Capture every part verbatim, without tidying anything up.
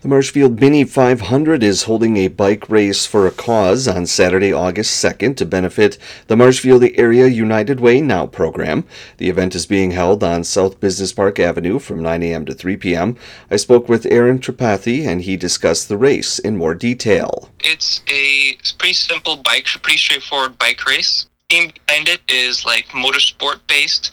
The Marshfield Mini five hundred is holding a bike race for a cause on Saturday, August second to benefit the Marshfield Area United Way Now program. The event is being held on South Business Park Avenue from nine a.m. to three p.m. I spoke with Aaron Tripathi and he discussed the race in more detail. It's a pretty simple bike, pretty straightforward bike race. The theme behind it is like motorsport based.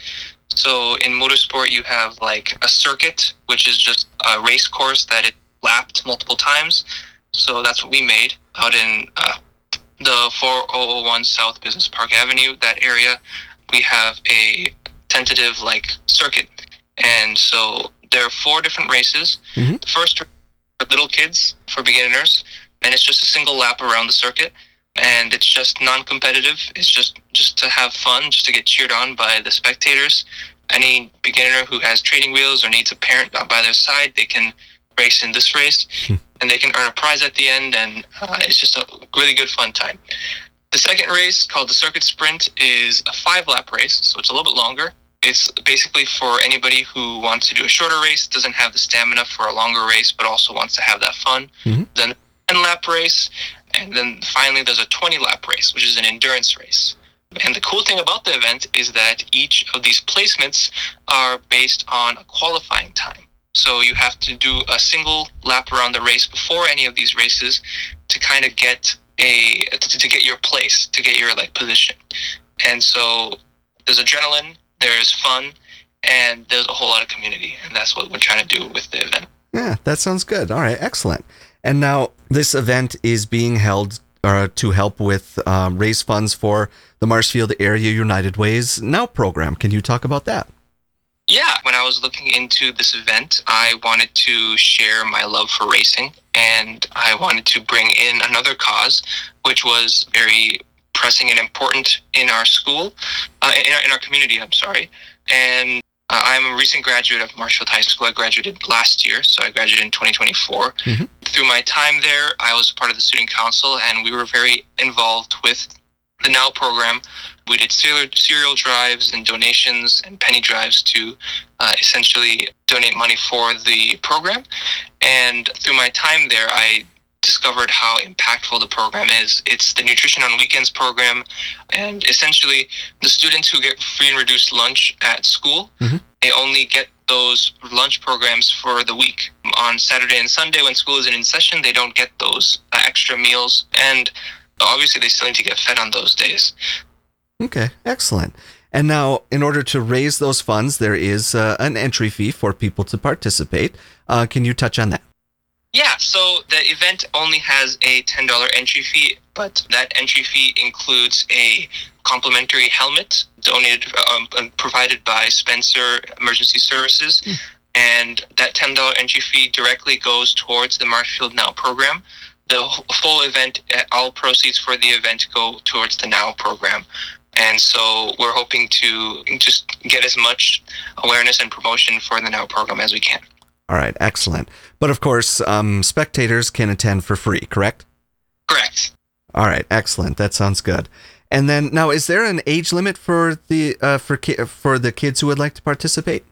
So in motorsport you have like a circuit, which is just a race course that it lapped multiple times. So that's what we made out in uh, the four thousand one South Business Park Avenue, that area. We have a tentative like circuit. And so there are four different races. Mm-hmm. The first are for little kids, for beginners, and it's just a single lap around the circuit. And it's just non-competitive. It's just, just to have fun, just to get cheered on by the spectators. Any beginner who has training wheels or needs a parent by their side, they can race in this race, and they can earn a prize at the end, and uh, it's just a really good fun time. The second race, called the Circuit Sprint, is a five-lap race, so it's a little bit longer. It's basically for anybody who wants to do a shorter race, doesn't have the stamina for a longer race, but also wants to have that fun. Mm-hmm. Then a ten-lap race, and then finally there's a twenty-lap race, which is an endurance race. And the cool thing about the event is that each of these placements are based on a qualifying time. So you have to do a single lap around the race before any of these races to kind of get a to, to get your place, to get your like position. And so there's adrenaline, there's fun, and there's a whole lot of community, and that's what we're trying to do with the event. Yeah, that sounds good. All right, excellent. And now this event is being held uh, to help with um, raise funds for the Marshfield Area United Ways Now program. Can you talk about that? Yeah, when I was looking into this event, I wanted to share my love for racing, and I wanted to bring in another cause, which was very pressing and important in our school, uh, in, our, in our community, I'm sorry. And uh, I'm a recent graduate of Marshfield High School. I graduated last year, so I graduated in twenty twenty-four. Mm-hmm. Through my time there, I was part of the student council, and we were very involved with the Now program. We did cereal, cereal drives and donations and penny drives to uh, essentially donate money for the program. And through my time there, I discovered how impactful the program is. It's the Nutrition on Weekends program, and essentially the students who get free and reduced lunch at school, mm-hmm. they only get those lunch programs for the week. On Saturday and Sunday when school isn't in session, they don't get those uh, extra meals, and obviously they still need to get fed on those days. Okay, excellent. And now, in order to raise those funds, there is uh, an entry fee for people to participate. Uh, can you touch on that? Yeah, so the event only has a ten dollars entry fee, but that entry fee includes a complimentary helmet donated, um, provided by Spencer Emergency Services. Mm. And that ten dollars entry fee directly goes towards the Marshfield Now program. The full event, all proceeds for the event go towards the Now program. And so we're hoping to just get as much awareness and promotion for the Now program as we can. All right, excellent. But of course, um, spectators can attend for free, correct? Correct. All right, excellent. That sounds good. And then now, is there an age limit for the uh, for ki- for the kids who would like to participate?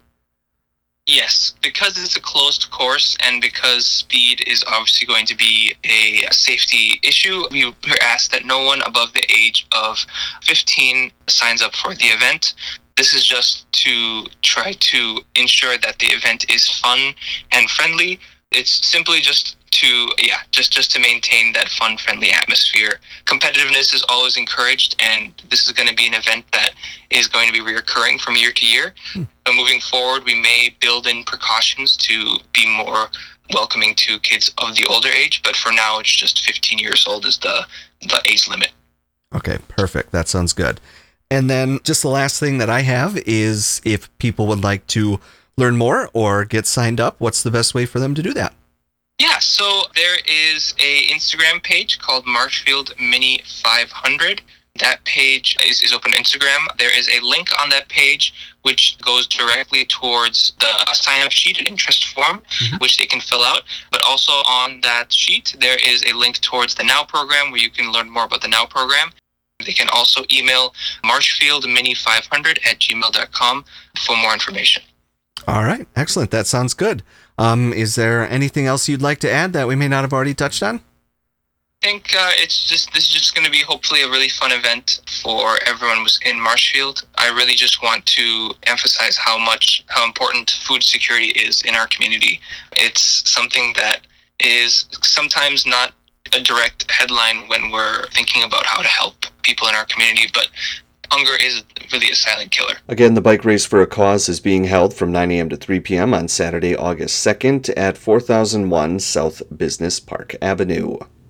Yes, because it's a closed course and because speed is obviously going to be a, a safety issue, we were asked that no one above the age of fifteen signs up for the event. This is just to try to ensure that the event is fun and friendly. It's simply just to, yeah, just, just to maintain that fun, friendly atmosphere. Competitiveness is always encouraged, and this is going to be an event that is going to be reoccurring from year to year. Hmm. So moving forward, we may build in precautions to be more welcoming to kids of the older age, but for now, it's just fifteen years old is the, the age limit. Okay, perfect. That sounds good. And then just the last thing that I have is if people would like to learn more or get signed up, what's the best way for them to do that? Yeah, so there is a Instagram page called Marshfield Mini five hundred. That page is, is open on Instagram. There is a link on that page which goes directly towards the sign-up sheet, an interest form, mm-hmm. which they can fill out. But also on that sheet, there is a link towards the Now program where you can learn more about the Now program. They can also email marshfield mini five hundred at gmail dot com for more information. All right. Excellent. That sounds good. Um, is there anything else you'd like to add that we may not have already touched on? I think uh, it's just this is just going to be hopefully a really fun event for everyone who's in Marshfield. I really just want to emphasize how much how important food security is in our community. It's something that is sometimes not a direct headline when we're thinking about how to help people in our community, but hunger is really a silent killer. Again, the Bike Race for a Cause is being held from nine a.m. to three p.m. on Saturday, August second at four thousand one South Business Park Avenue.